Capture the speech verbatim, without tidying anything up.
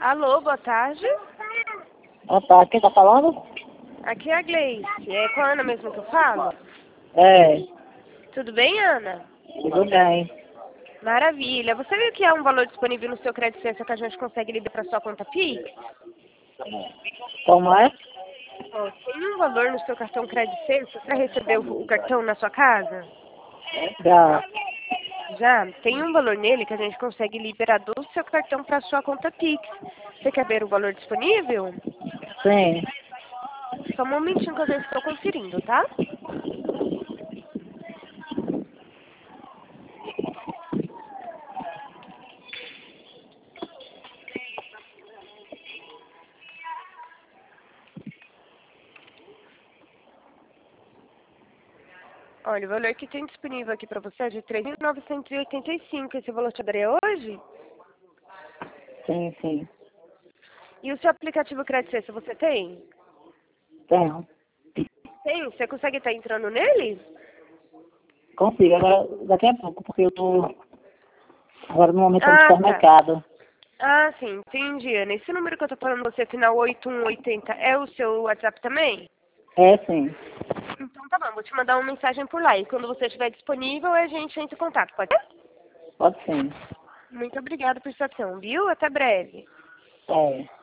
Alô, boa tarde. Ah, tá. Quem tá falando? Aqui é a Gleice. É com a Ana mesmo que eu falo? É, Tudo bem, Ana? tudo bem. Maravilha. Você viu que há um valor disponível no seu crédito Ciência que a gente consegue liberar para sua conta Pix? Como é? Ó, tem um valor no seu cartão crédito Ciência para receber o, o cartão na sua casa? Já. Já? Tem um valor nele que a gente consegue liberar do seu cartão para sua conta Pix. Você quer ver o valor disponível? Sim. Só um momentinho que eu já estou conferindo, tá? Olha, o valor que tem disponível aqui para você é de três mil novecentos e oitenta e cinco. Esse valor te daria hoje? Sim, sim. E o seu aplicativo Crédito Ciência você tem? Tenho. Tem? Você consegue estar entrando nele? Consigo, agora daqui a pouco, porque eu tô agora no momento no Ah, tá. supermercado. Ah, sim, entendi, Ana. Esse número que eu tô falando você, final oito um oito zero, é o seu WhatsApp também? É, sim. Então tá bom, vou te mandar uma mensagem por lá. E quando você estiver disponível, a gente entra em contato, pode ser? Pode sim. Muito obrigada por sua atenção, viu? Até breve. É.